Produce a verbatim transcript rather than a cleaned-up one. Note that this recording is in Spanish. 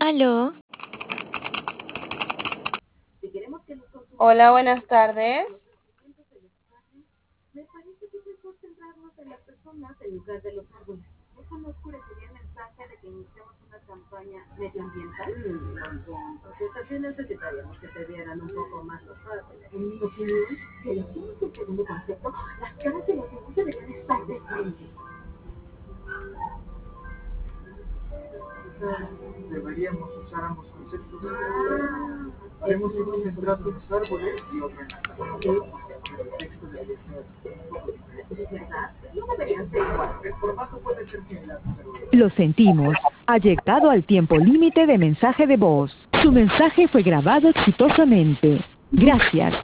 Aló, Hola, buenas tardes. Lo sentimos. Ha llegado al tiempo límite de mensaje de voz. Su mensaje fue grabado exitosamente. Gracias.